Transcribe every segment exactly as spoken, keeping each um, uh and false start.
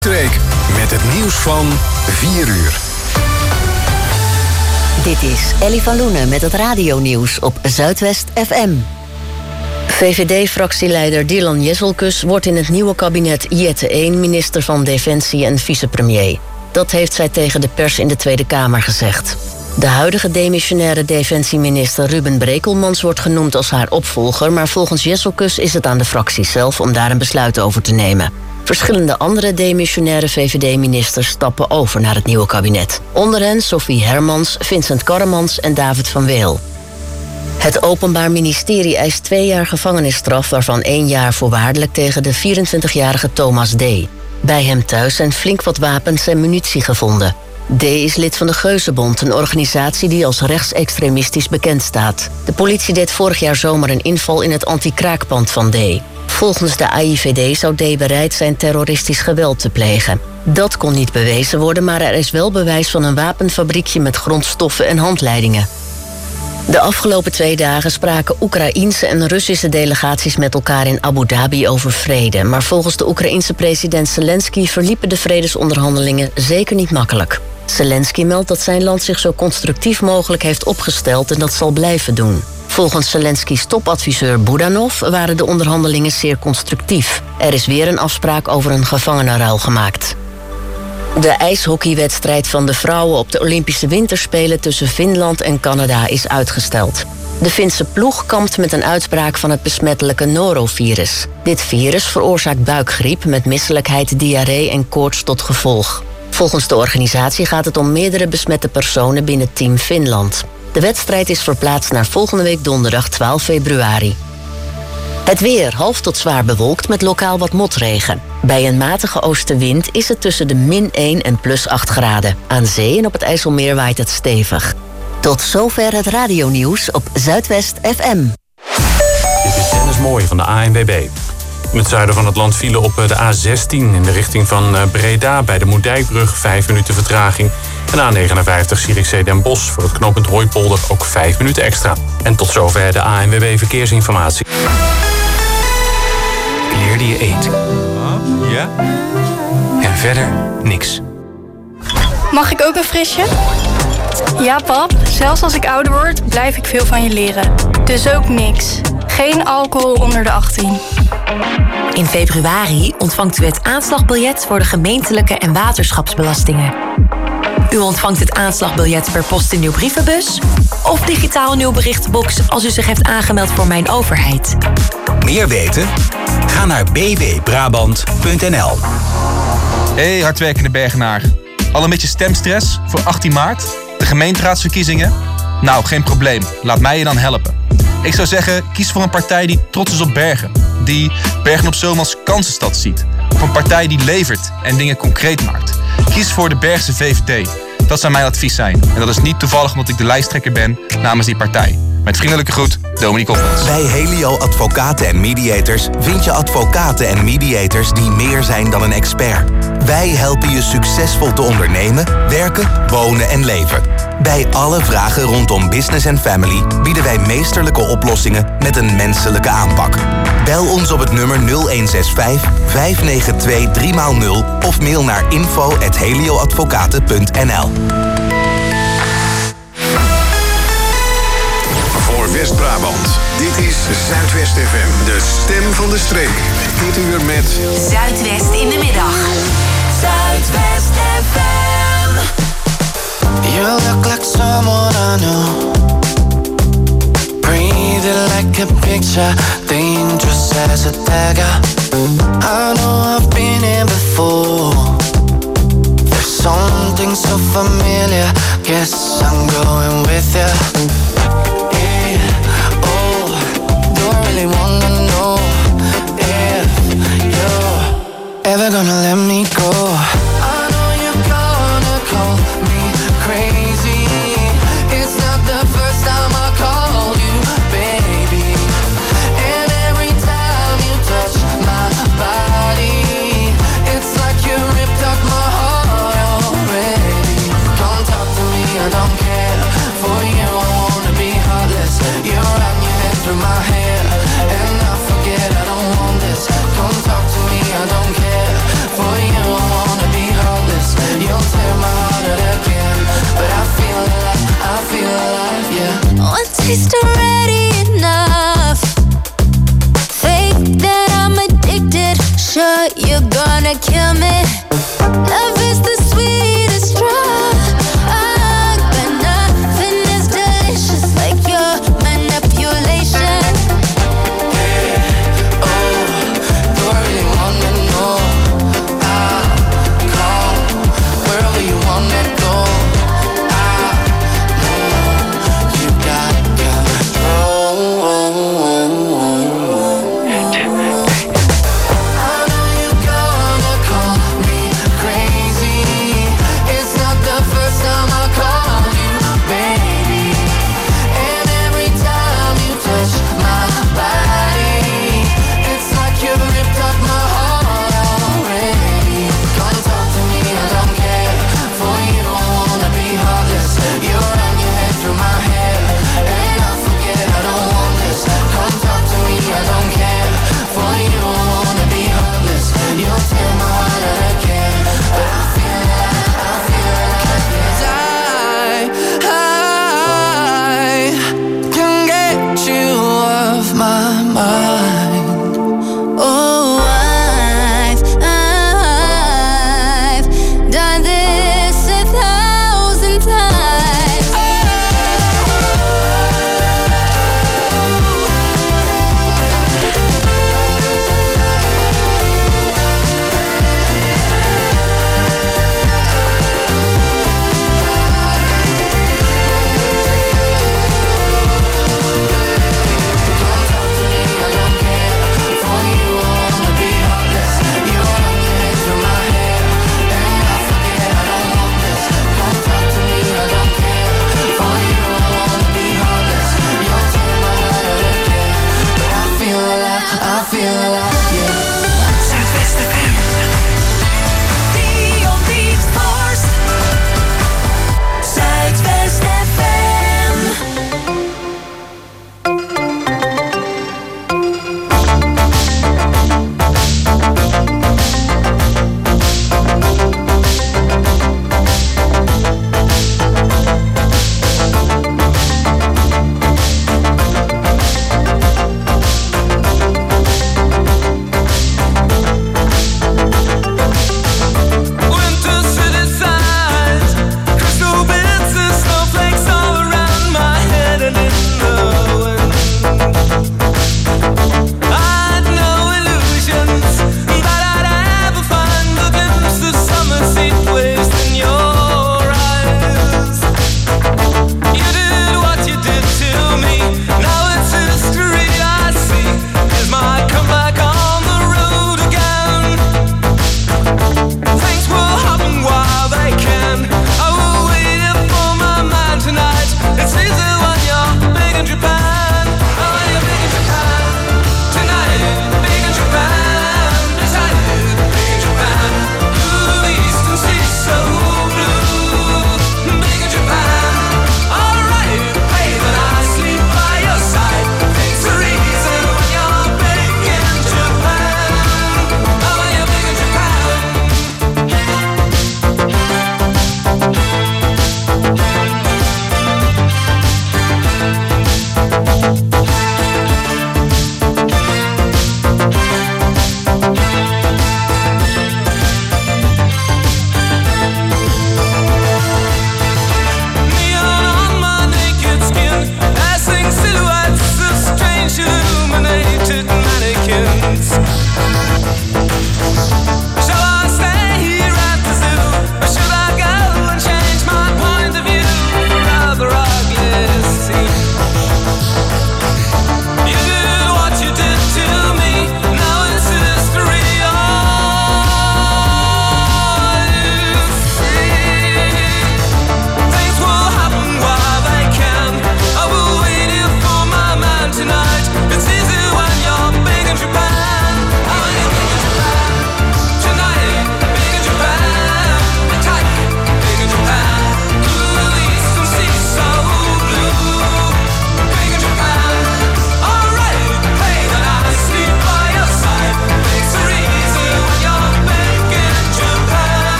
Streek met het nieuws van vier uur. Dit is Ellie van Loenen met het radionieuws op Zuidwest F M. V V D-fractieleider Dylan Jezelkus wordt in het nieuwe kabinet Jette één minister van Defensie en vicepremier. Dat heeft zij tegen de pers in de Tweede Kamer gezegd. De huidige demissionaire defensieminister Ruben Brekelmans wordt genoemd als haar opvolger, maar volgens Jezelkus is het aan de fractie zelf om daar een besluit over te nemen. Verschillende andere demissionaire V V D-ministers stappen over naar het nieuwe kabinet. Onder hen Sophie Hermans, Vincent Karremans en David van Weel. Het Openbaar Ministerie eist twee jaar gevangenisstraf, waarvan één jaar voorwaardelijk tegen de vierentwintigjarige Thomas D. Bij hem thuis zijn flink wat wapens en munitie gevonden. D. is lid van de Geuzenbond, een organisatie die als rechtsextremistisch bekend staat. De politie deed vorig jaar zomer een inval in het anti-kraakpand van D. Volgens de A I V D zou D. bereid zijn terroristisch geweld te plegen. Dat kon niet bewezen worden, maar er is wel bewijs van een wapenfabriekje met grondstoffen en handleidingen. De afgelopen twee dagen spraken Oekraïense en Russische delegaties met elkaar in Abu Dhabi over vrede. Maar volgens de Oekraïense president Zelensky verliepen de vredesonderhandelingen zeker niet makkelijk. Zelensky meldt dat zijn land zich zo constructief mogelijk heeft opgesteld en dat zal blijven doen. Volgens Zelenskys topadviseur Budanov waren de onderhandelingen zeer constructief. Er is weer een afspraak over een gevangenenruil gemaakt. De ijshockeywedstrijd van de vrouwen op de Olympische Winterspelen tussen Finland en Canada is uitgesteld. De Finse ploeg kampt met een uitbraak van het besmettelijke norovirus. Dit virus veroorzaakt buikgriep met misselijkheid, diarree en koorts tot gevolg. Volgens de organisatie gaat het om meerdere besmette personen binnen Team Finland. De wedstrijd is verplaatst naar volgende week donderdag twaalf februari. Het weer half tot zwaar bewolkt met lokaal wat motregen. Bij een matige oostenwind is het tussen de min één en plus acht graden. Aan zee en op het IJsselmeer waait het stevig. Tot zover het radionieuws op Zuidwest F M. Dit is Dennis Mooij van de A N W B. In het zuiden van het land vielen op de A zestien in de richting van Breda bij de Moerdijkbrug vijf minuten vertraging. En A negenenvijftig Zierikzee Den Bosch voor het knooppunt Hooipolder ook vijf minuten extra. En tot zover de A N W B Verkeersinformatie. Leerde je eten. Ja? En verder niks. Mag ik ook een frisje? Ja, pap. Zelfs als ik ouder word, blijf ik veel van je leren. Dus ook niks. Geen alcohol onder de achttien. In februari ontvangt u het aanslagbiljet voor de gemeentelijke en waterschapsbelastingen. U ontvangt het aanslagbiljet per post in uw brievenbus of digitaal in uw berichtenbox als u zich heeft aangemeld voor Mijn Overheid. Meer weten? Ga naar b w brabant punt n l. Hey hardwerkende Bergenaar. Al een beetje stemstress voor achttien maart? De gemeenteraadsverkiezingen? Nou, geen probleem. Laat mij je dan helpen. Ik zou zeggen, kies voor een partij die trots is op Bergen. Die Bergen op Zoom als kansenstad ziet. Of een partij die levert en dingen concreet maakt. Kies voor de Bergse V V D. Dat zou mijn advies zijn. En dat is niet toevallig omdat ik de lijsttrekker ben namens die partij. Met vriendelijke groet, Dominique Hofmans. Bij Helio Advocaten en Mediators vind je advocaten en mediators die meer zijn dan een expert. Wij helpen je succesvol te ondernemen, werken, wonen en leven. Bij alle vragen rondom business en family bieden wij meesterlijke oplossingen met een menselijke aanpak. Bel ons op het nummer nul een zes vijf, vijf negen twee, drie nul of mail naar info at helioadvocaten punt n l. Voor West-Brabant, dit is Zuidwest F M, de stem van de streek. Dit uur met Zuidwest in de middag. Zuidwest F M. You look like someone I know. Breathing like a picture, dangerous as a dagger. I know I've been here before. There's something so familiar. Guess I'm going with you. Yeah, oh, don't really wanna know if you're ever gonna let me go. I know you're gonna call me crazy. It's not the first time I called you baby. And every time you touch my body, it's like you ripped up my heart already. Come talk to me, I don't care. For you I wanna be heartless. You run your head through my hair, and I forget I don't want this. Come talk to me, I don't care. For you I wanna taste already enough. Fake that I'm addicted. Sure, you're gonna kill me. Love is the sweetest drug, but nothing is delicious like your manipulation. Yeah, oh, do I really wanna know? I'll call wherever you wanna go. I know you got, got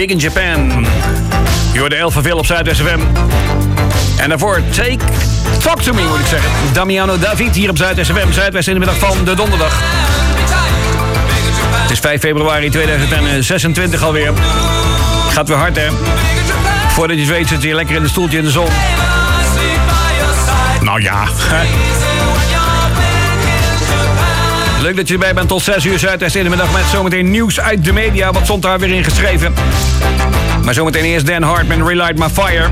Big in Japan. Je hoorde El Faville op Zuidwest F M. En daarvoor Take... Talk to me, moet ik zeggen. Damiano David hier op Zuidwest F M. Zuidwest in de middag van de donderdag. Het is vijf februari tweeduizend zesentwintig alweer. Gaat weer hard, hè? Voordat je het weet zit je lekker in een stoeltje in de zon. Nou ja. Leuk dat je erbij bent tot zes uur Zuidwest in de middag met zometeen nieuws uit de media. Wat stond daar weer in geschreven? Maar zometeen eerst Dan Hartman, Relight My Fire.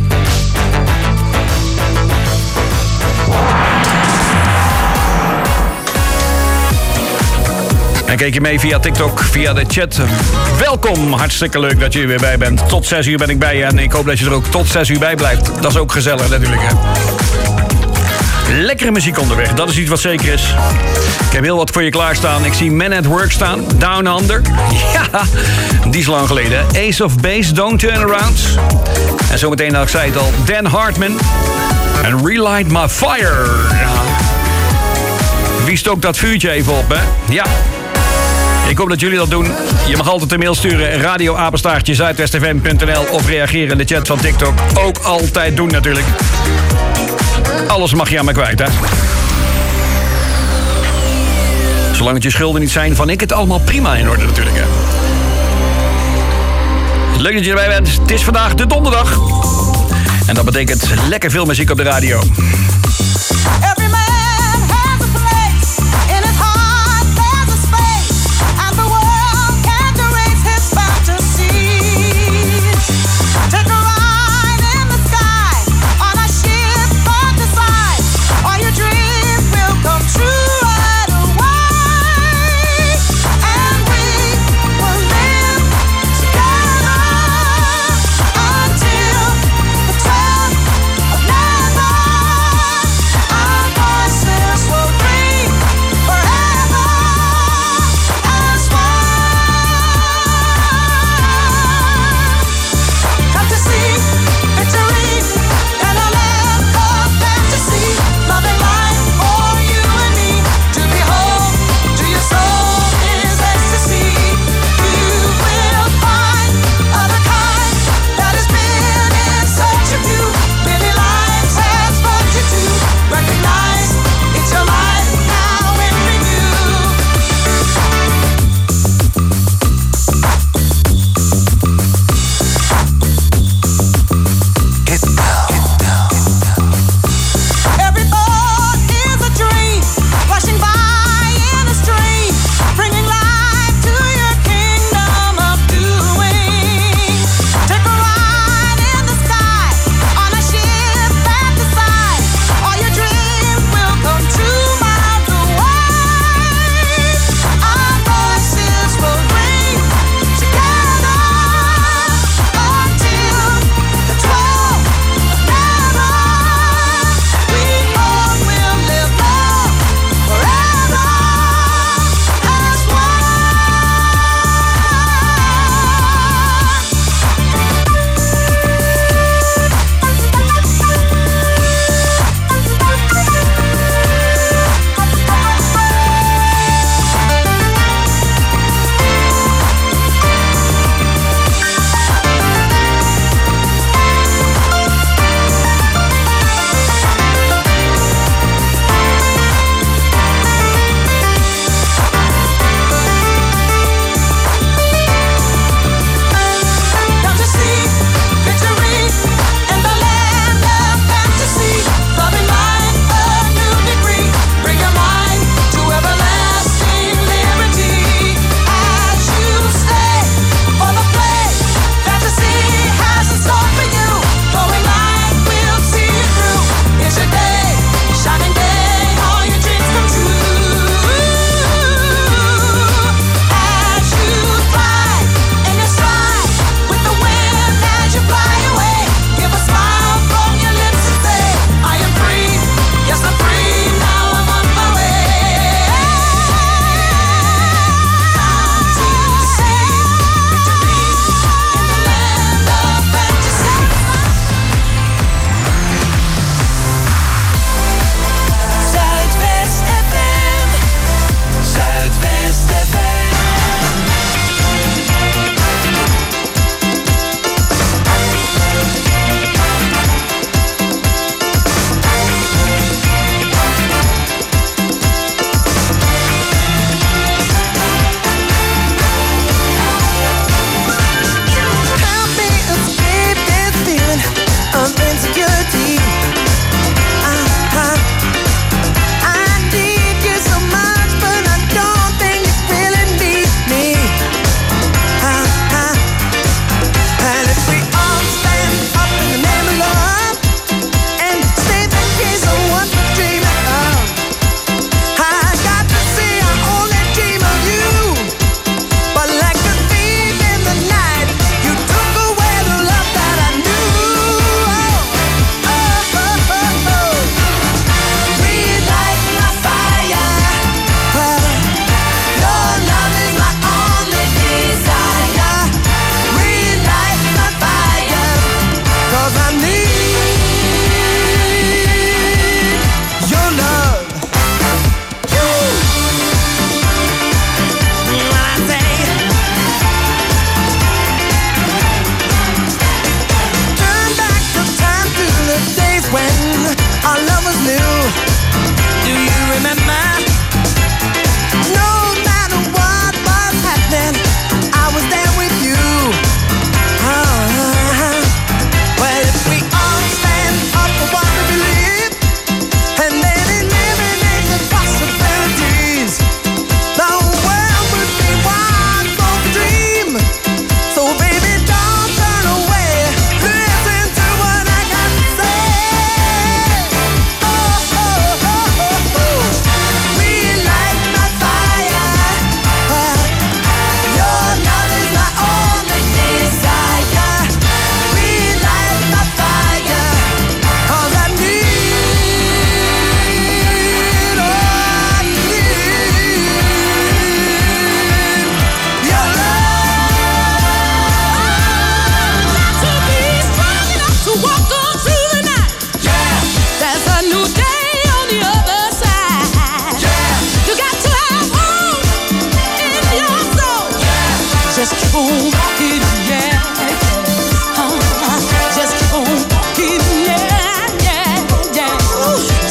En kijk je mee via TikTok, via de chat. Welkom, hartstikke leuk dat je er weer bij bent. Tot zes uur ben ik bij je en ik hoop dat je er ook tot zes uur bij blijft. Dat is ook gezellig natuurlijk, hè. Lekkere muziek onderweg, dat is iets wat zeker is. Ik heb heel wat voor je klaarstaan. Ik zie Men at Work staan, Down Under. Ja, die is lang geleden. Ace of Base, Don't Turn Around. En zometeen, nou, ik zei het al, Dan Hartman. En Relight My Fire. Ja. Wie stookt dat vuurtje even op, hè? Ja. Ik hoop dat jullie dat doen. Je mag altijd een mail sturen. radioapenstaartje zuidwest f m punt n l of reageren in de chat van TikTok. Ook altijd doen natuurlijk. Alles mag je aan me kwijt, hè? Zolang het je schulden niet zijn, van ik het allemaal prima in orde natuurlijk, hè? Leuk dat je erbij bent. Het is vandaag de donderdag. En dat betekent lekker veel muziek op de radio.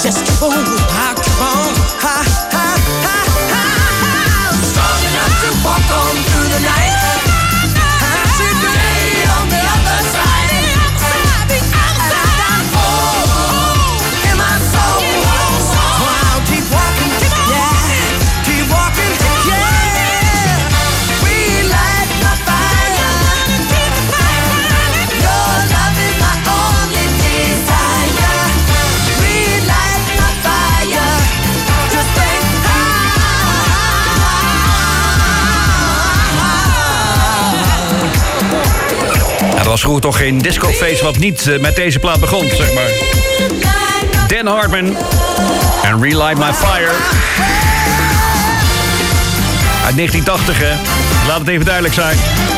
Just keep on, I keep on, ha, ha, ha, ha, ha. Strong enough to walk on through the night. I see the day on the other side. In my soul, so I'll keep walking, yeah, keep walking, yeah. Relight my fire. Your love is my only desire. Relight my fire. Just think Ja, er was vroeger toch geen discofeest wat niet uh, met deze plaat begon, zeg maar. Dan Hartman en Relight My Fire. Uit negentien tachtig, hè. Laat het even duidelijk zijn.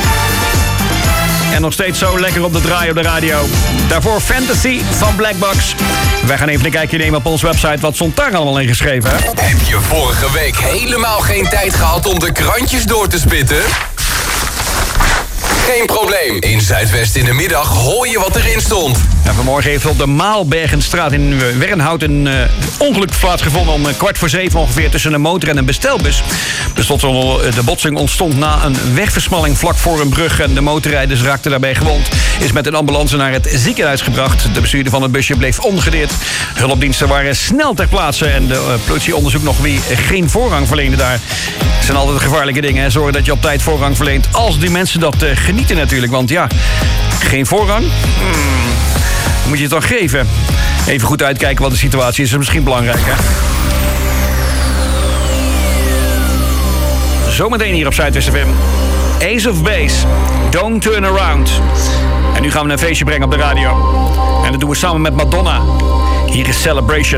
En nog steeds zo lekker op de draai op de radio. Daarvoor Fantasy van Black Box. Wij gaan even een kijkje nemen op onze website. Wat stond daar allemaal in geschreven, hè? Heb je vorige week helemaal geen tijd gehad om de krantjes door te spitten? Geen probleem. In Zuidwest in de middag hoor je wat erin stond. Ja, vanmorgen heeft op de Maalbergenstraat in Wernhout een uh, ongeluk plaatsgevonden om uh, kwart voor zeven ongeveer tussen een motor en een bestelbus. De botsing ontstond na een wegversmalling vlak voor een brug en de motorrijders raakten daarbij gewond. Is met een ambulance naar het ziekenhuis gebracht. De bestuurder van het busje bleef ongedeerd. Hulpdiensten waren snel ter plaatse en de uh, politie onderzoekt nog wie geen voorrang verleende daar. Het zijn altijd gevaarlijke dingen. Hè. Zorg dat je op tijd voorrang verleent als die mensen dat uh, genieten natuurlijk. Want ja, geen voorrang? Hmm. Moet je het dan geven? Even goed uitkijken wat de situatie is. Dat is misschien belangrijk, hè? Zometeen hier op Zuidwest F M. Ace of Base. Don't Turn Around. En nu gaan we een feestje brengen op de radio. En dat doen we samen met Madonna. Hier is Celebration.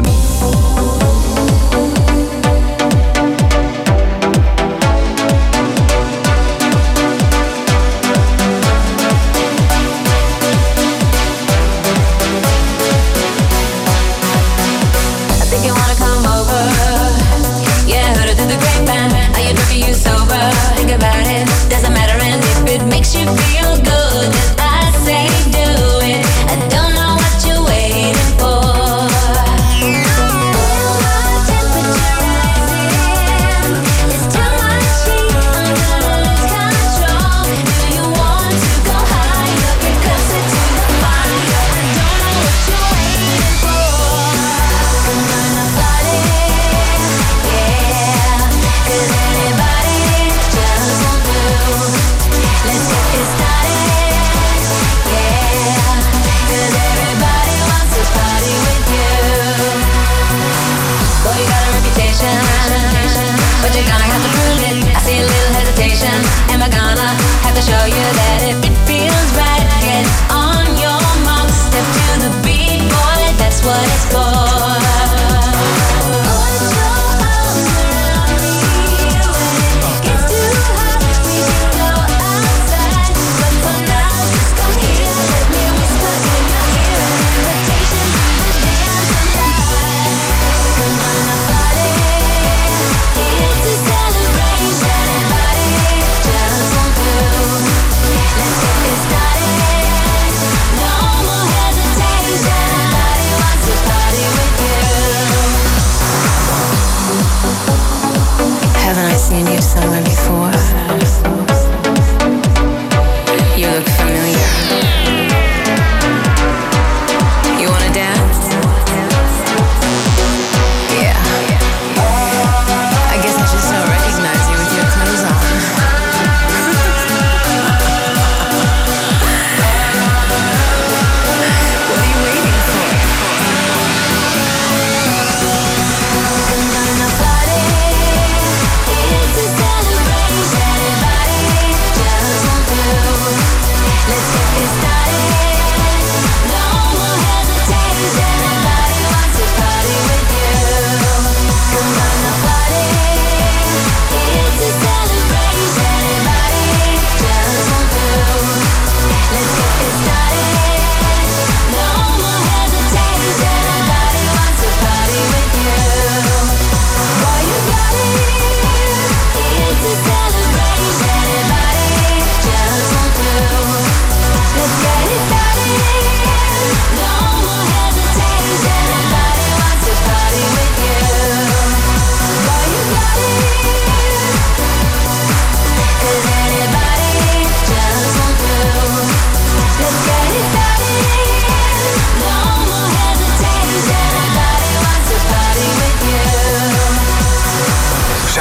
Makes you feel good, I say do it. I don't know what you're waiting for. Let's get this started.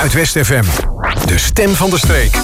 Zuidwest F M. De stem van de streek.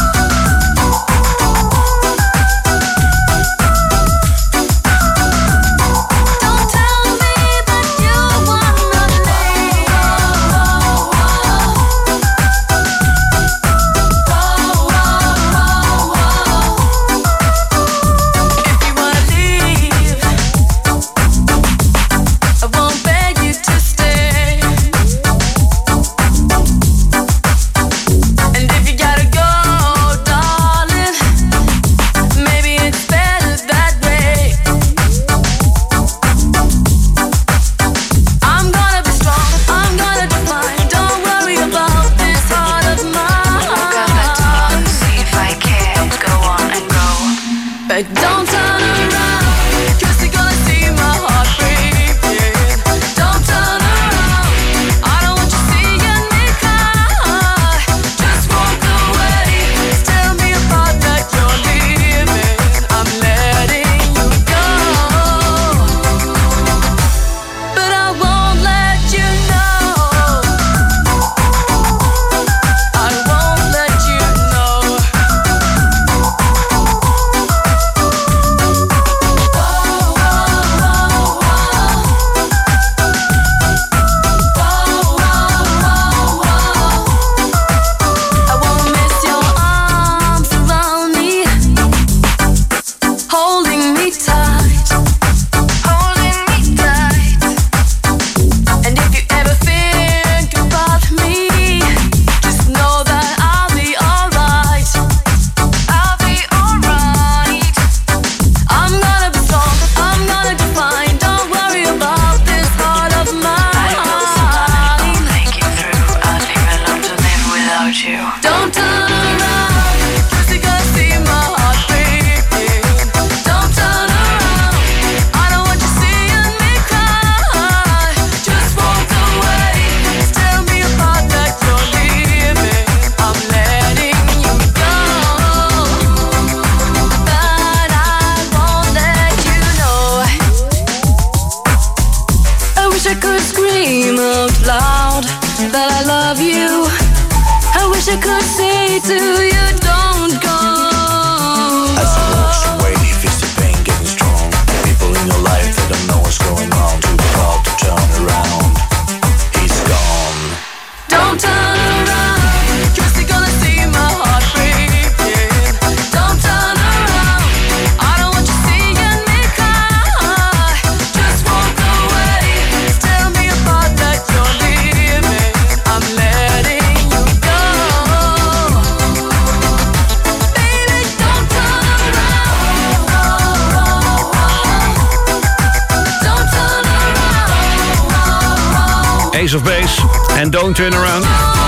Ace of Base en Don't Turn Around.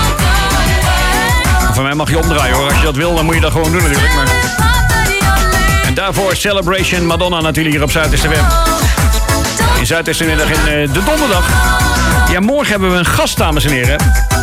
Van mij mag je omdraaien hoor. Als je dat wil, dan moet je dat gewoon doen natuurlijk. Maar... En daarvoor Celebration Madonna natuurlijk hier op Zuidwest F M. In Zuidwest middag in uh, de donderdag. Ja, morgen hebben we een gast, dames en heren.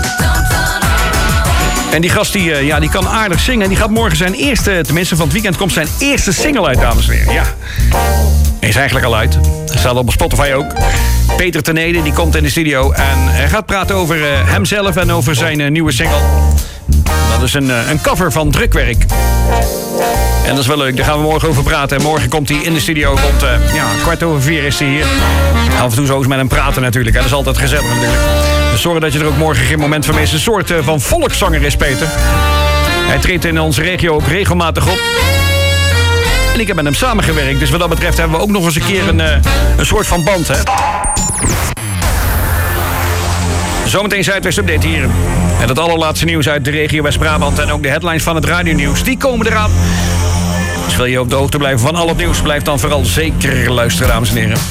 En die gast die, uh, ja, die kan aardig zingen. Die gaat morgen zijn eerste, tenminste van het weekend, komt zijn eerste single uit, dames en heren. Ja. Hij is eigenlijk al uit. Hij staat op Spotify ook. Peter Tenede, die komt in de studio en hij gaat praten over uh, hemzelf en over zijn uh, nieuwe single. Dat is een, uh, een cover van Drukwerk. En dat is wel leuk, daar gaan we morgen over praten. En morgen komt hij in de studio, rond uh, ja, kwart over vier is hij hier. Af en toe zo eens met hem praten natuurlijk, hè. Dat is altijd gezellig natuurlijk. Dus zorg dat je er ook morgen geen moment van mist. Een soort uh, van volkszanger is Peter. Hij treedt in onze regio ook regelmatig op. En ik heb met hem samengewerkt, dus wat dat betreft hebben we ook nog eens een keer een, uh, een soort van band, hè. Zometeen Zuidwest Update hier. En het allerlaatste nieuws uit de regio West-Brabant en ook de headlines van het radionieuws, die komen eraan. Dus wil je op de hoogte blijven van al het nieuws, blijf dan vooral zeker luisteren, dames en heren.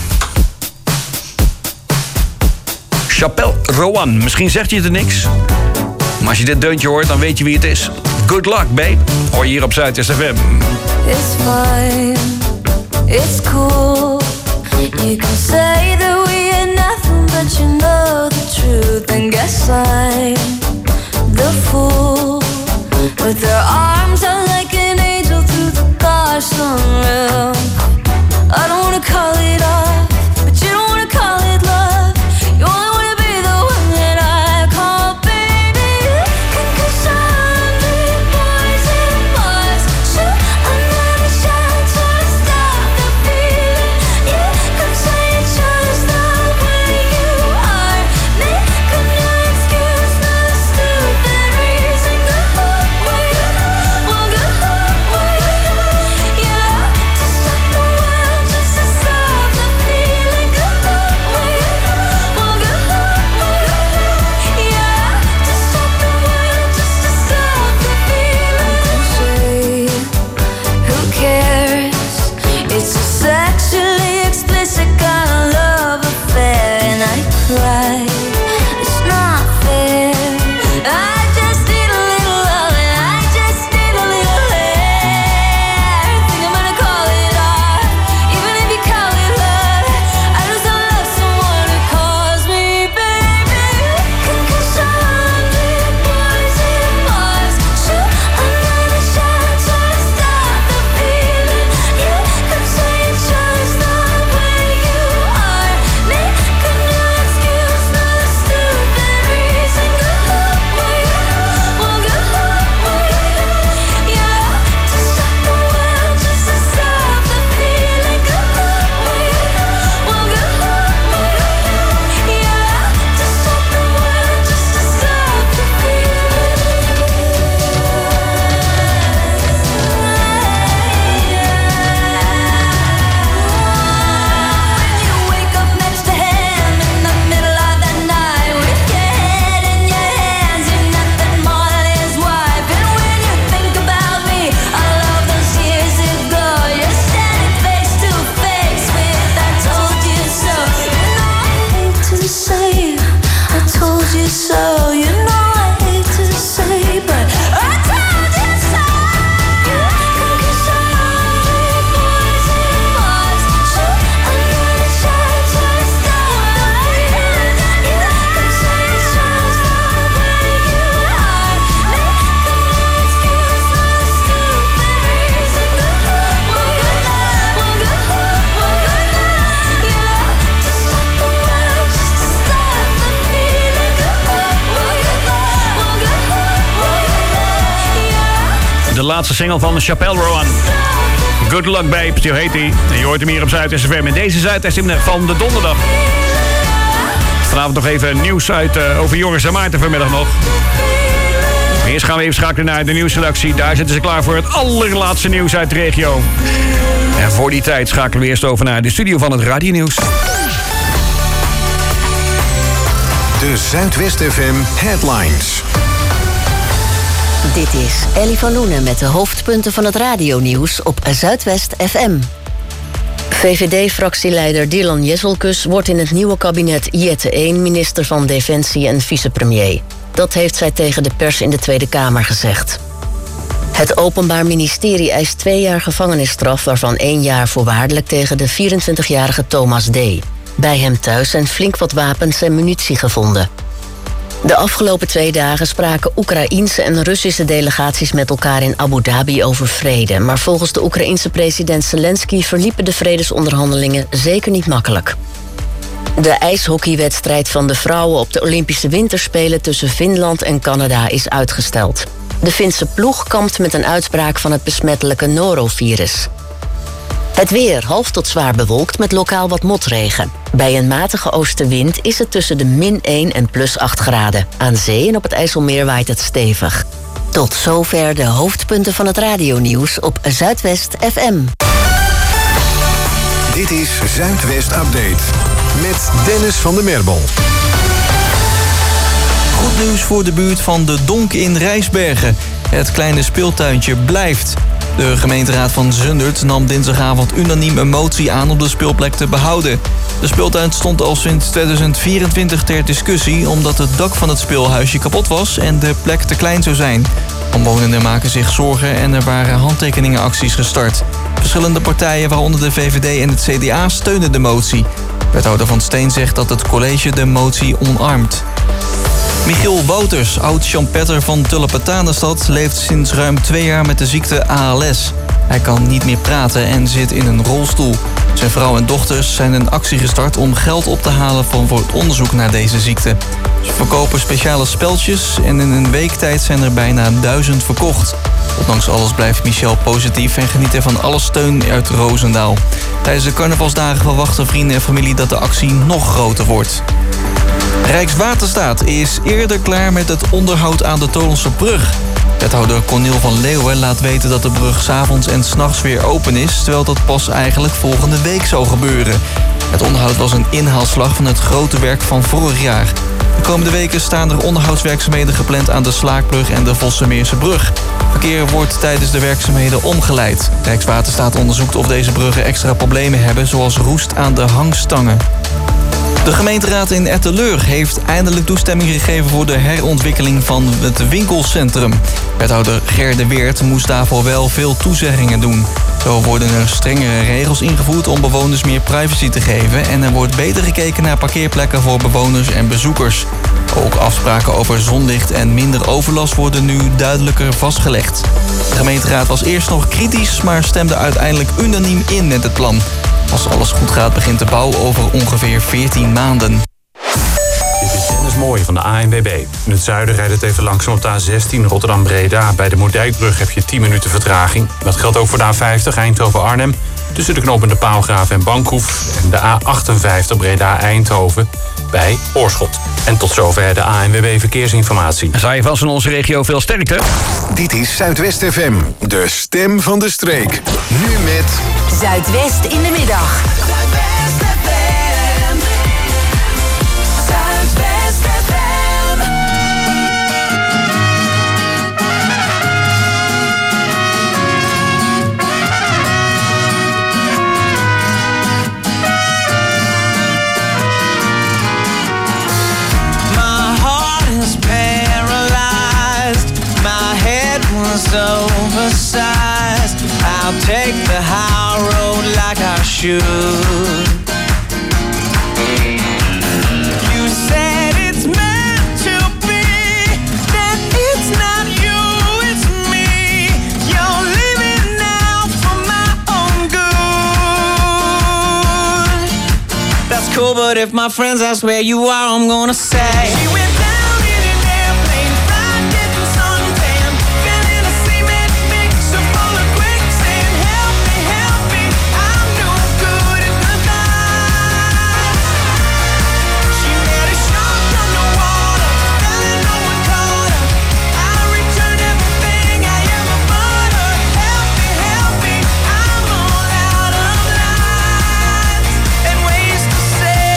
Chapelle Rowan, misschien zegt je het niks. Maar als je dit deuntje hoort, dan weet je wie het is. Good luck, babe. Hoor je hier op Zuidwest F M. It's fine, it's cool. You can say that we are nothing, but you know the truth. And guess I'm the fool. With her arms out like an angel through the car sunroof. I don't wanna call it off, but you don't wanna call it love. You only wanna be the one that I call baby. right. It's not fair. I just need a little love and I just need a little hair. Think I'm gonna call it art, even if you call it love. I just don't love someone who calls me baby. You can kiss a hundred boys in Mars, shoot another shot to stop the feeling. You could say it's just the way you are. Make a new excuse for the stupid reason. Good luck with you, well good luck with you. Yeah, to stop the world, just to stop the feeling. Good luck with you, well good luck with you. Yeah, to stop the world, just to stop the When you wake up next to him in the middle of the night, with your head in your hands, you're nothing more than his wife. And when you think about me, all of those years ago, you're standing face to face with I told you so. You know I hate to say I told you so. You know I hate to say, but I told you so. You can kiss a hundred boys in Mars, shoot another shot to stop the feeling. You can say it's just the way you are. Make a new excuse for the stupid reason. Good luck, well good luck, well good luck, well good luck. Yeah, to stop the world, just to stop the feeling. Good luck, well good luck, well good luck, well good luck. Yeah. De laatste single van Chappelle Roan. Good Luck Babe, zo heet hij. En je hoort hem hier op Zuid-S F M. In deze Zuid-S F M van de donderdag. Vanavond nog even nieuws uit uh, over Joris en Maarten vanmiddag nog. Eerst gaan we even schakelen naar de nieuwsredactie. Daar zitten ze klaar voor het allerlaatste nieuws uit de regio. En voor die tijd schakelen we eerst over naar de studio van het Radionieuws. De Zuidwest F M Headlines. Dit is Ellie van Loenen met de hoofdpunten van het radionieuws op Zuidwest F M. V V D-fractieleider Dylan Jezelkus wordt in het nieuwe kabinet Jette één minister van Defensie en vicepremier. Dat heeft zij tegen de pers in de Tweede Kamer gezegd. Het Openbaar Ministerie eist twee jaar gevangenisstraf, waarvan één jaar voorwaardelijk tegen de vierentwintigjarige Thomas D. Bij hem thuis zijn flink wat wapens en munitie gevonden. De afgelopen twee dagen spraken Oekraïense en Russische delegaties met elkaar in Abu Dhabi over vrede. Maar volgens de Oekraïense president Zelensky verliepen de vredesonderhandelingen zeker niet makkelijk. De ijshockeywedstrijd van de vrouwen op de Olympische Winterspelen tussen Finland en Canada is uitgesteld. De Finse ploeg kampt met een uitbraak van het besmettelijke norovirus. Het weer half tot zwaar bewolkt met lokaal wat motregen. Bij een matige oostenwind is het tussen de min één en plus acht graden. Aan zee en op het IJsselmeer waait het stevig. Tot zover de hoofdpunten van het radionieuws op Zuidwest F M. Dit is Zuidwest Update met Dennis van der Merbel. Goed nieuws voor de buurt van de Donk in Rijsbergen. Het kleine speeltuintje blijft. De gemeenteraad van Zundert nam dinsdagavond unaniem een motie aan om de speelplek te behouden. De speeltuin stond al sinds tweeduizend vierentwintig ter discussie omdat het dak van het speelhuisje kapot was en de plek te klein zou zijn. Omwonenden maken zich zorgen en er waren handtekeningenacties gestart. Verschillende partijen, waaronder de V V D en het C D A, steunen de motie. Wethouder Van Steen zegt dat het college de motie omarmt. Michiel Wouters, oud-champetter van Tulpentanenstad, leeft sinds ruim twee jaar met de ziekte A L S. Hij kan niet meer praten en zit in een rolstoel. Zijn vrouw en dochters zijn een actie gestart om geld op te halen van voor het onderzoek naar deze ziekte. Ze verkopen speciale speltjes en in een week tijd zijn er bijna duizend verkocht. Ondanks alles blijft Michel positief en geniet er van alle steun uit Roosendaal. Tijdens de carnavalsdagen verwachten vrienden en familie dat de actie nog groter wordt. Rijkswaterstaat is eerder klaar met het onderhoud aan de Tolense brug. Wethouder Cornel van Leeuwen laat weten dat de brug 's avonds en 's nachts weer open is, terwijl dat pas eigenlijk volgende week zou gebeuren. Het onderhoud was een inhaalslag van het grote werk van vorig jaar. De komende weken staan er onderhoudswerkzaamheden gepland aan de Slaakbrug en de Vossemeerse brug. Verkeer wordt tijdens de werkzaamheden omgeleid. Rijkswaterstaat onderzoekt of deze bruggen extra problemen hebben, zoals roest aan de hangstangen. De gemeenteraad in Etteleur heeft eindelijk toestemming gegeven voor de herontwikkeling van het winkelcentrum. Wethouder Ger de Weert moest daarvoor wel veel toezeggingen doen. Zo worden er strengere regels ingevoerd om bewoners meer privacy te geven en er wordt beter gekeken naar parkeerplekken voor bewoners en bezoekers. Ook afspraken over zonlicht en minder overlast worden nu duidelijker vastgelegd. De gemeenteraad was eerst nog kritisch, maar stemde uiteindelijk unaniem in met het plan. Als alles goed gaat, begint de bouw over ongeveer veertien maanden. Dit is Dennis Mooij van de A N W B. In het zuiden rijdt het even langzaam op de A zestien Rotterdam-Breda. Bij de Moerdijkbrug heb je tien minuten vertraging. Dat geldt ook voor de A vijftig Eindhoven-Arnhem. Tussen de knopende Paalgraven en Bankhoef. En de A achtenvijftig Breda-Eindhoven bij Oorschot. En tot zover de A N W B Verkeersinformatie. Zou je vast in onze regio veel sterkte? Dit is Zuidwest F M, de stem van de streek. Nu met... Zuidwest in de middag. Zuidwest F M. Zuidwest F M. My heart is paralyzed. My head was oversized. I'll take the high road like I should. You said it's meant to be, that it's not you, it's me. You're living now for my own good. That's cool, but if my friends ask where you are, I'm gonna say she went down in an airplane, fried, getting suntan, fell in a cement mixer full of quicksand. Help me, help me, I'm no good at the night. She met a shark underwater, fell and no one caught her. I returned everything I ever bought her. Help me, help me, I'm all out of lines and ways to say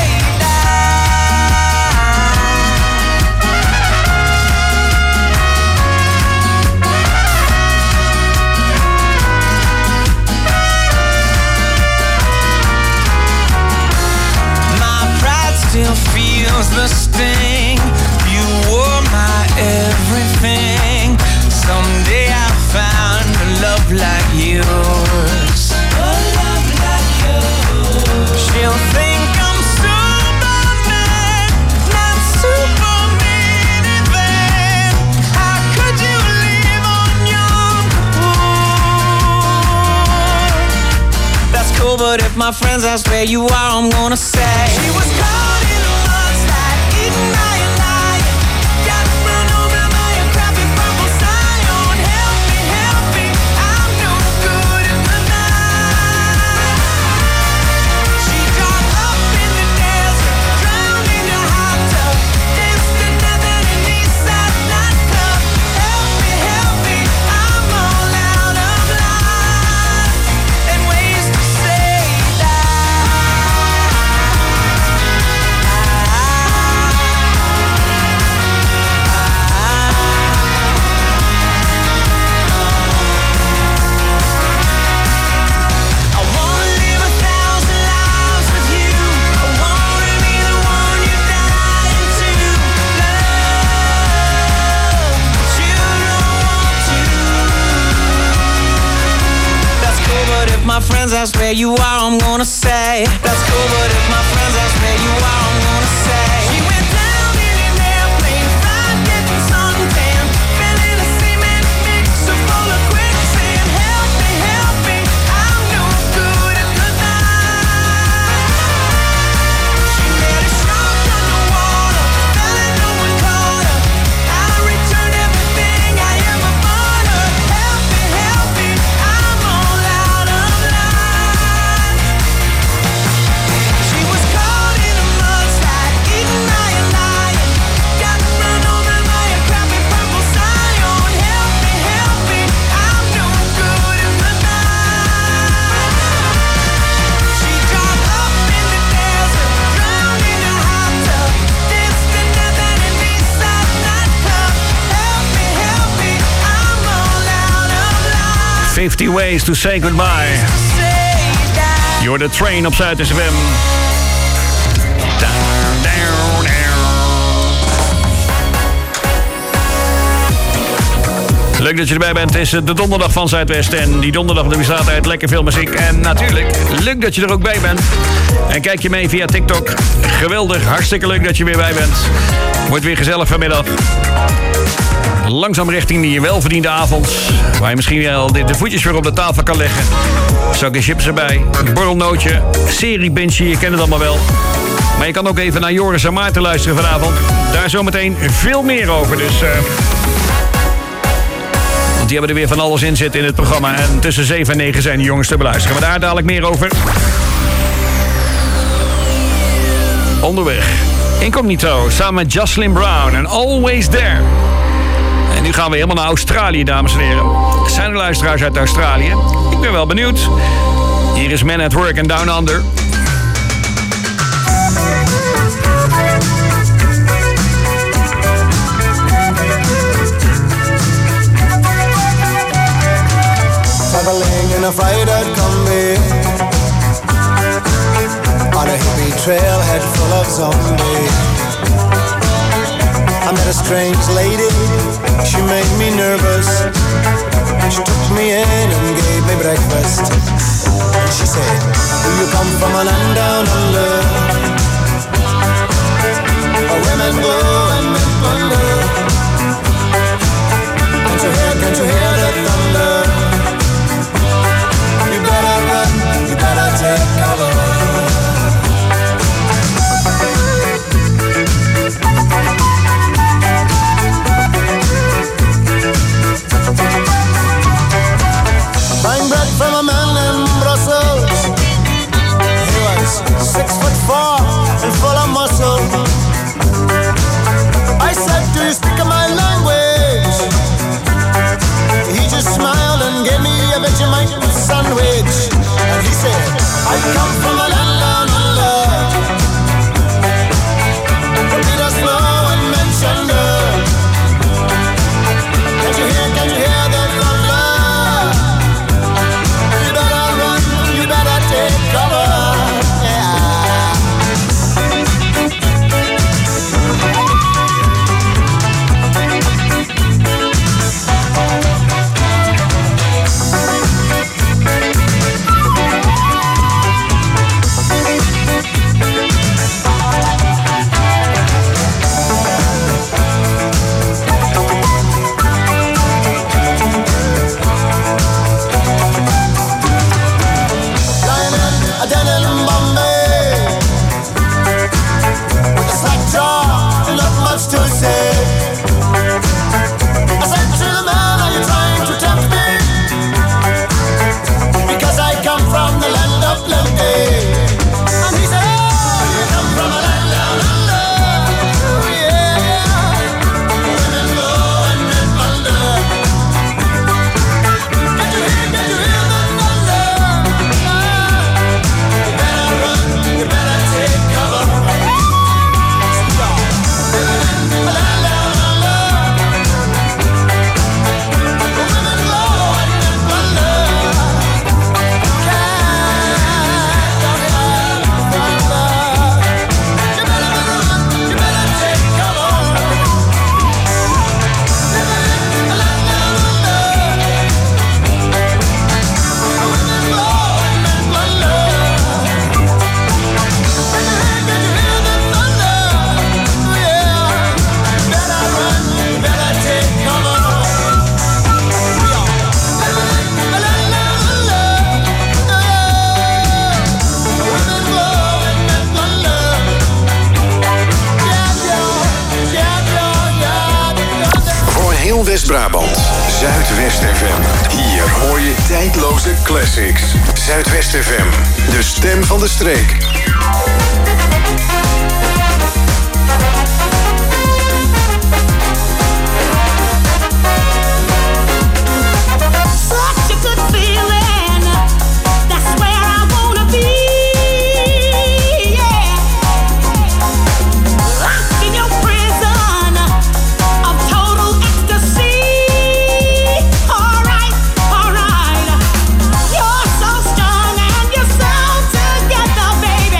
my pride still feels the sting. You were my everything. Someday I'll find a love like yours. A love like yours. She'll think I'm Superman, not Superman even. How could you live on Yom Kippur? That's cool, but if my friends ask where you are, I'm gonna say she was caught in a mudslide, eaten by a lion, got run over by a crappy purple scion. Help me, help me, I'm no good at the night. She got up in the desert, drowned in a hot tub, danced to death at an Eastside nightclub. Help me, help me, I'm all out of lines and ways to say I wanna live a thousand lives with you. I wanna be the one you die into. Love, but you don't want to. That's cool, but if my friends ask where you are, I'm gonna say that's cool, but if my friends ask where you are, I'm gonna say she went down in an airplane, fried, getting suntan, fell in a cement mixer full of quicksand. Help me, help me, I'm no good at the night. She met a shark underwater, fell and no one caught her. I returned everything I ever bought her. Help me, help me, I'm all out of line. She was caught in a mudslide, eaten by a lion, got run over by a crappy purple scion. Help me, help me, I'm no good at the night. She got up in the desert, drowned in a hot tub, danced to death at an Eastside nightclub. Help me, help me, I'm all out of line. fifty ways to say goodbye. You're the train op Zuid-S F M. Da- Leuk dat je erbij bent. Het is de donderdag van Zuidwest. En die donderdag bestaat uit lekker veel muziek. En natuurlijk, leuk dat je er ook bij bent. En kijk je mee via TikTok. Geweldig, hartstikke leuk dat je weer bij bent. Wordt weer gezellig vanmiddag. Langzaam richting die welverdiende avond. Waar je misschien wel de voetjes weer op de tafel kan leggen. Zakje chips erbij. Een borrelnootje. Seriebintje, je kent het allemaal wel. Maar je kan ook even naar Joris en Maarten luisteren vanavond. Daar zometeen veel meer over. Dus... Uh... Want die hebben er weer van alles in zitten in het programma. En tussen zeven en negen zijn die jongens te beluisteren. Maar daar dadelijk meer over. Onderweg. Incognito samen met Jocelyn Brown en Always There. En nu gaan we helemaal naar Australië, dames en heren. Zijn er luisteraars uit Australië? Ik ben wel benieuwd. Hier is Man at Work en Down Under. Traveling in a freighter combi on a hippie trailhead full of zombies. I met a strange lady, she made me nervous. She took me in and gave me breakfast. And she said, do you come from a land down under, where women go and men plunder? Can't you hear, can't you hear the thunder? You better run, you better take cover. Buying bread from a man in Brussels. He was six foot four and full of muscle. I said, do you speak my language? He just smiled and gave me a Vegemite sandwich. And he said, I come from a land down under, from Peter Snow and Menschender. Can't you hear, can't you hear the thunder? You better run, you better take cover. West-Brabant, Zuidwest F M. Hier hoor je tijdloze classics. Zuidwest F M, de stem van de streek. Baby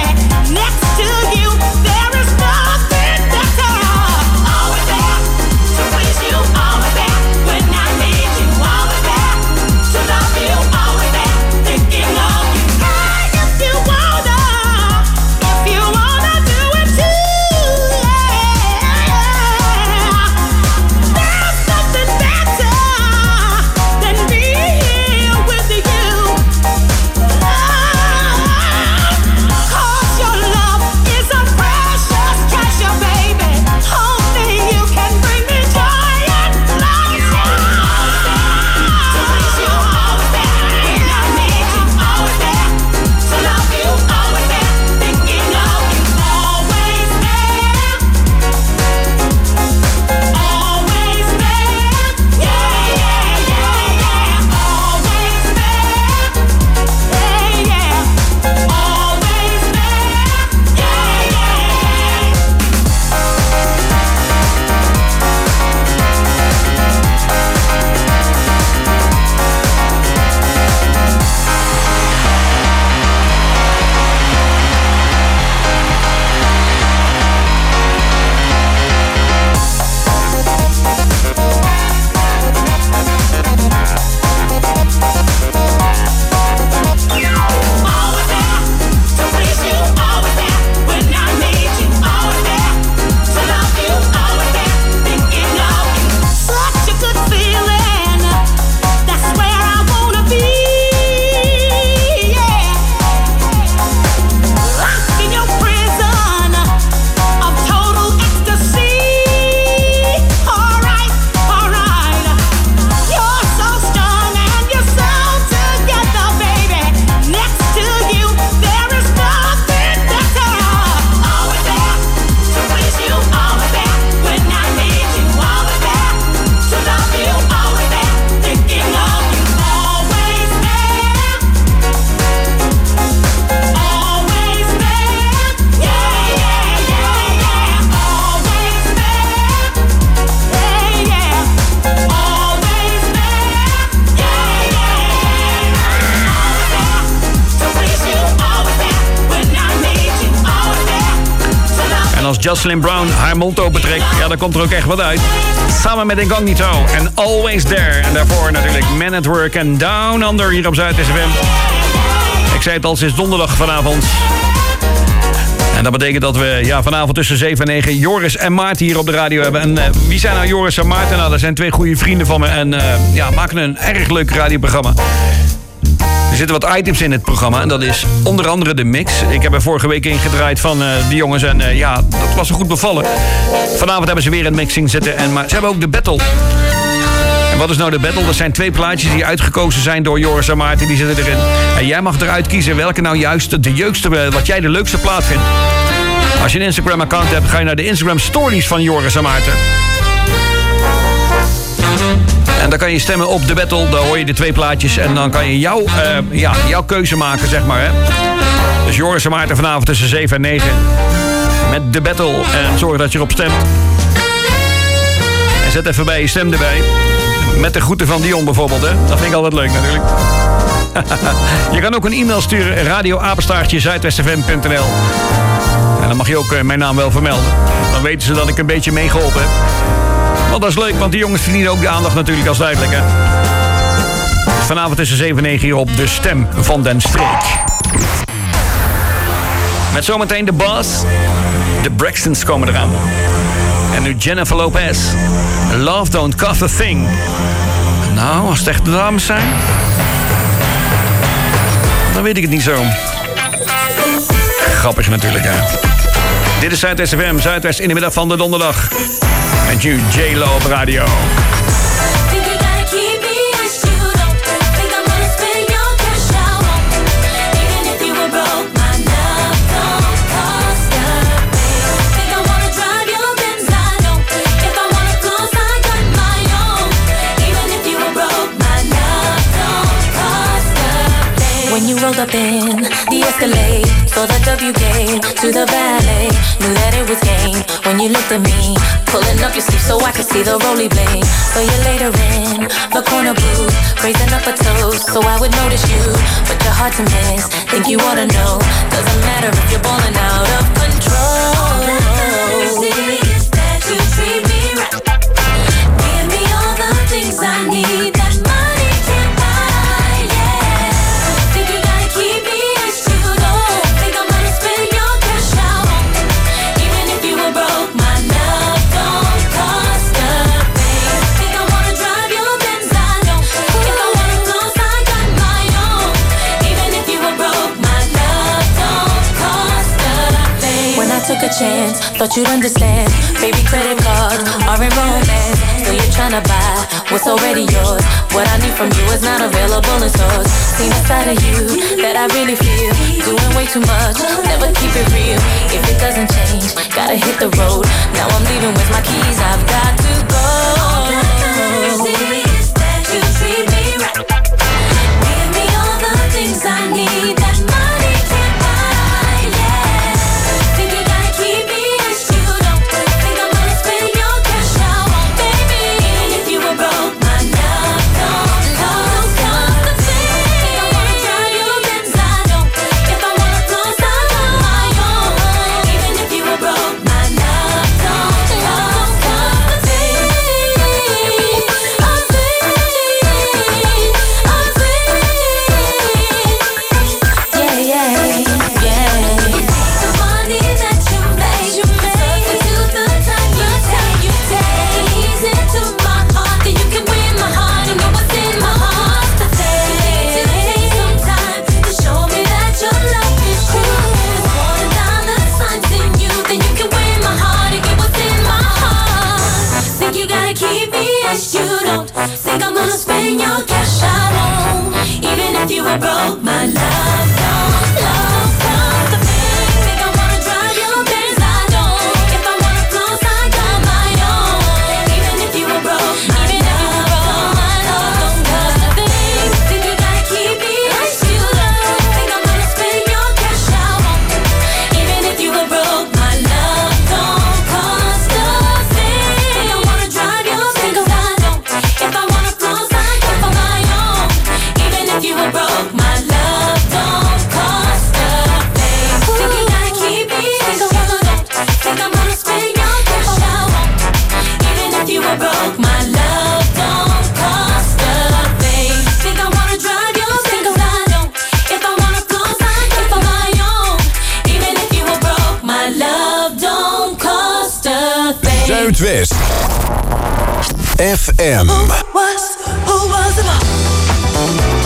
Jocelyn Brown haar mond opentrekt, ja, dan komt er ook echt wat uit. Samen met Incognito en Always There. En daarvoor natuurlijk Man at Work en Down Under hier op Zuid S F M. Ik zei het al, sinds donderdag vanavond. En dat betekent dat we ja, vanavond tussen zeven en negen Joris en Maarten hier op de radio hebben. En uh, wie zijn nou Joris en Maarten? Nou, dat zijn twee goede vrienden van me. En uh, ja, maken een erg leuk radioprogramma. Er zitten wat items in het programma. En dat is onder andere de mix. Ik heb er vorige week ingedraaid van uh, die jongens. En uh, ja, dat was er goed bevallen. Vanavond hebben ze weer een mixing zitten. En, maar ze hebben ook de battle. En wat is nou de battle? Dat zijn twee plaatjes die uitgekozen zijn door Joris en Maarten. Die zitten erin. En jij mag eruit kiezen welke nou juist de jeugdste, wat jij de leukste plaat vindt. Als je een Instagram-account hebt, ga je naar de Instagram Stories van Joris en Maarten. En dan kan je stemmen op de battle. Dan hoor je de twee plaatjes. En dan kan je jouw, uh, ja, jouw keuze maken, zeg maar. Hè? Dus Joris en Maarten vanavond tussen zeven en negen. Met de battle. En zorg dat je erop stemt. En zet even bij je stem erbij. Met de groeten van Dion bijvoorbeeld, hè? Dat vind ik altijd leuk natuurlijk. Je kan ook een e-mail sturen, radio apenstaartje zuidwest f m punt n l. En dan mag je ook uh, mijn naam wel vermelden. Dan weten ze dat ik een beetje meegeholpen heb. Want dat is leuk, want die jongens verdienen ook de aandacht natuurlijk, als duidelijk, hè? Dus vanavond tussen zeven en negen hier op De Stem van den Streek. Met zometeen de Boss. De Braxtons komen eraan. En nu Jennifer Lopez. Love Don't Cost a Thing. Nou, als het echt de dames zijn, dan weet ik het niet zo. Grappig natuurlijk, hè. Dit is Zuidwest F M, Zuidwest in de middag van de donderdag. Met nu J-Lo op radio. When you rolled up in the Escalade, saw the W game to the ballet, knew that it was game when you looked at me, pulling up your sleeve so I could see the roly blade. So you later in the corner booth, raising up a toast so I would notice you, but you're hard to miss, think you ought to know, doesn't matter if you're balling out of control. All that matters is that you treat me right, give me all the things I need that money can't buy, yeah. Think you gotta keep me as you don't think I'm gonna spend your cash out on me. Even if you were broke, my love don't cost a thing. Think I wanna drive your Benz, I don't. If I wanna clothes, I got my own. Even if you were broke, my love don't cost a thing. When I took a chance, thought you'd understand. Baby, credit cards are in romance. So you're tryna buy what's already yours. What I need from you is not available in stores. Seen a side of you that I really feel. Doing way too much, never keep it real. If it doesn't change, gotta hit the road. Now I'm leaving with my keys, I've got to go. All that matters is that you treat me right. Give me all the things I need that money can't buy, yeah. Think you gotta keep me as you don't think I'm gonna spend your cash out on baby. Even if you were broke, my love don't cost a thing. Think I wanna drive your Benz, I don't. If I wanna clothes, I got my own. Even if you were broke, my love don't cost a thing. A thing, a thing. Yeah, yeah, yeah. The money that you made, you made to the time you take, you take. Ease into my heart, then you can win my heart and know what's in my heart. The thing to take some time to show me that your love is true. There's more than dollar signs in you, then you can win my heart and get what's in my heart. Think you gotta keep me as you don't think I'm gonna spend your cash out on. Even if you were broke, my love don't, love don't the thing. Think I wanna drive your Benz, I don't. If I wanna clothes, I got my own. Even if you were broke, my love don't, my love don't cost a thing. Think you gotta keep me as you don't think I'm gonna spend your cash out on me. Even if you were broke, my love don't cost a thing. Think I wanna drive your Benz, I don't. If I wanna clothes, I got my own. Even if you were broke, my love don't Zuidwest F M. Who was, who was the boss?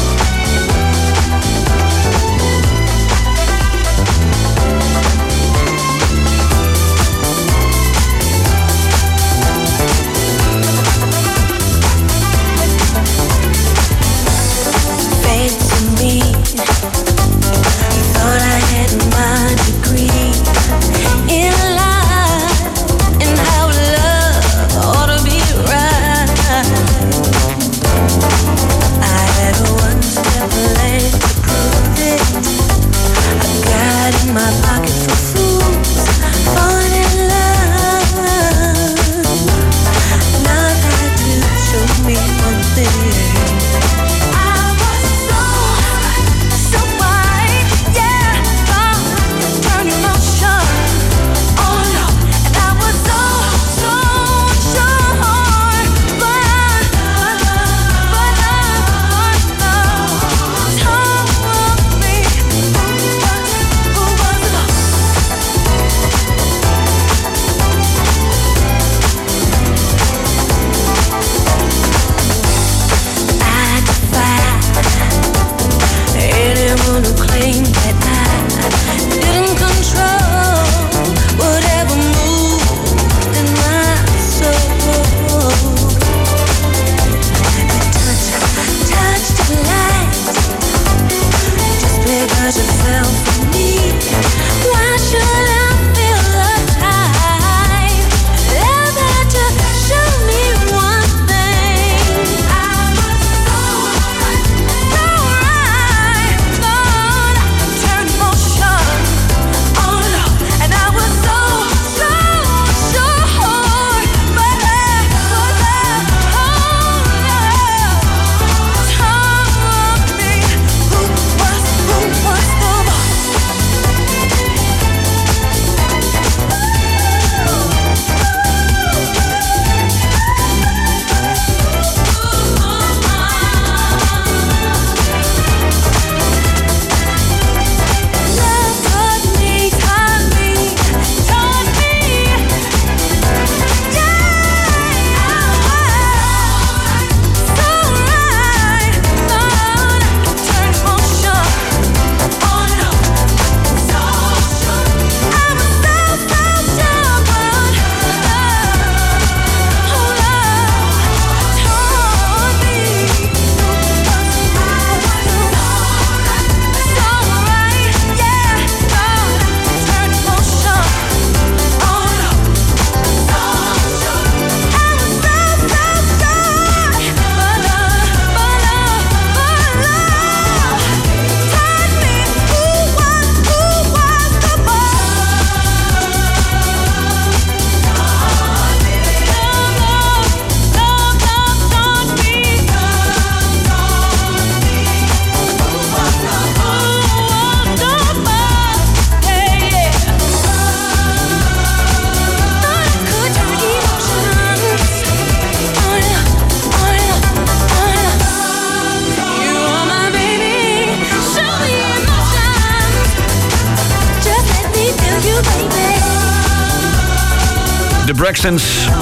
Braxtons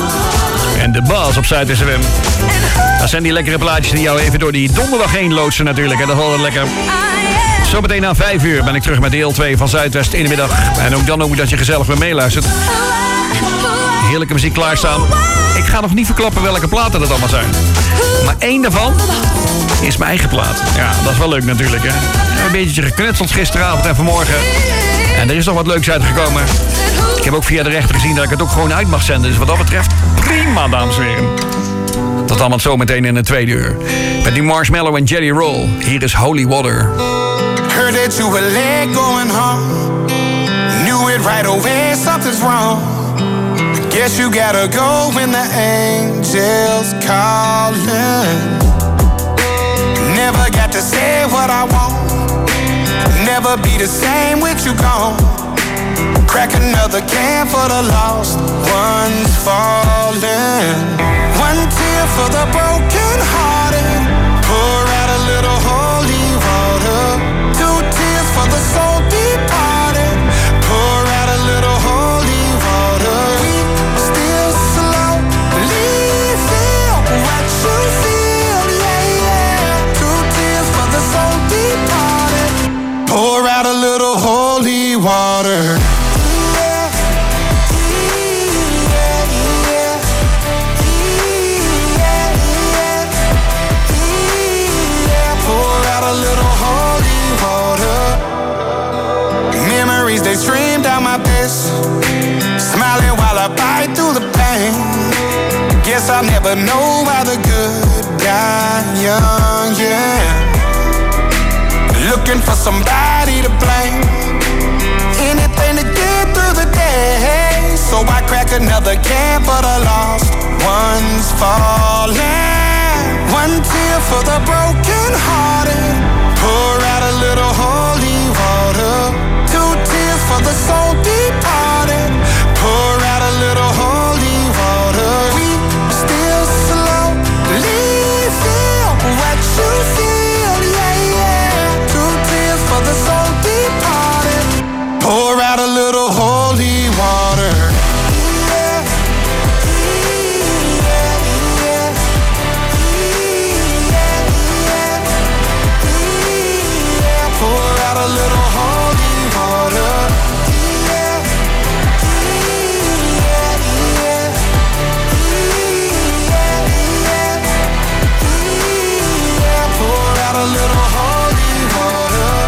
en de Buzz op Zuid-F M. Dat zijn die lekkere plaatjes die jou even door die donderdag heen loodsen natuurlijk. En dat is altijd lekker. Zometeen na vijf uur ben ik terug met deel twee van Zuidwest in de middag. En ook dan ook dat je gezellig weer meeluistert. Heerlijke muziek klaarstaan. Ik ga nog niet verklappen welke platen dat allemaal zijn. Maar één daarvan is mijn eigen plaat. Ja, dat is wel leuk natuurlijk, hè. Een beetje geknutseld gisteravond en vanmorgen. En er is nog wat leuks uitgekomen. Ik heb ook via de rechter gezien dat ik het ook gewoon uit mag zenden. Dus wat dat betreft, prima, dames en heren. Dat allemaal zo meteen in de tweede uur. Met die Marshmallow en Jelly Roll. Hier is Holy Water. Heard that you were late going home. Knew it right away, something's wrong. Guess you gotta go when the angels calling. Never got to say what I want. Never be the same with you gone. Crack another can for the lost ones falling. One tear for the broken hearted. Pour out a little holy water. Two tears for the soul departed. Pour out a little holy water. We still slide. Guess I'll never know why the good die young, yeah. Looking for somebody to blame. Anything to get through the day. So I crack another can for the lost ones falling. One tear for the broken hearted. Pour out a little holy water. Two tears for the soul departed. Pour out a little holy water. We still slowly feel what you feel, yeah, yeah. Two tears for the soul departed. Pour out a little holy water. A little holy water. Yeah. Yeah, yeah. Yeah, yeah. Pour out a little holy water.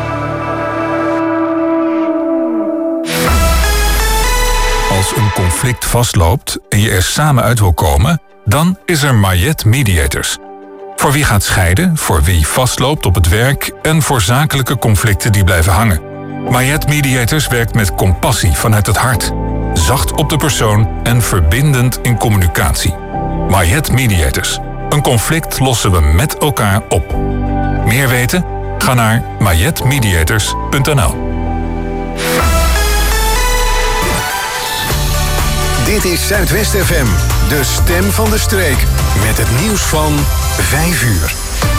Als een conflict vastloopt en je er samen uit wil komen, dan is er Mayet Mediators. Voor wie gaat scheiden, voor wie vastloopt op het werk en voor zakelijke conflicten die blijven hangen. Mayet Mediators werkt met compassie vanuit het hart. Zacht op de persoon en verbindend in communicatie. Mayet Mediators. Een conflict lossen we met elkaar op. Meer weten? Ga naar mayet mediators punt n l. Dit is Zuidwest F M, de stem van de streek. Met het nieuws van vijf uur.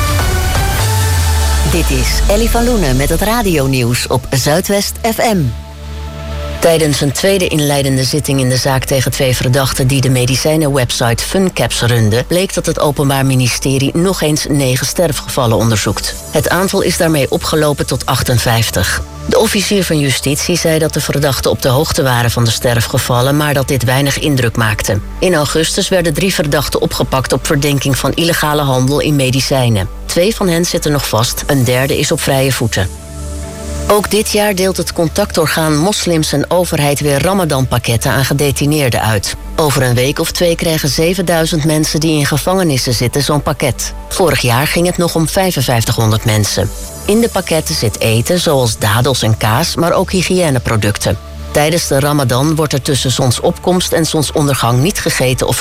Dit is Ellie van Loenen met het radionieuws op Zuidwest F M. Tijdens een tweede inleidende zitting in de zaak tegen twee verdachten die de medicijnenwebsite FunCaps runden, bleek dat het Openbaar Ministerie nog eens negen sterfgevallen onderzoekt. Het aantal is daarmee opgelopen tot achtenvijftig. De officier van justitie zei dat de verdachten op de hoogte waren van de sterfgevallen, maar dat dit weinig indruk maakte. In augustus werden drie verdachten opgepakt op verdenking van illegale handel in medicijnen. Twee van hen zitten nog vast, een derde is op vrije voeten. Ook dit jaar deelt het contactorgaan Moslims en Overheid weer Ramadan-pakketten aan gedetineerden uit. Over een week of twee krijgen zevenduizend mensen die in gevangenissen zitten zo'n pakket. Vorig jaar ging het nog om vijfenvijftighonderd mensen. In de pakketten zit eten, zoals dadels en kaas, maar ook hygiëneproducten. Tijdens de Ramadan wordt er tussen zonsopkomst en zonsondergang niet gegeten of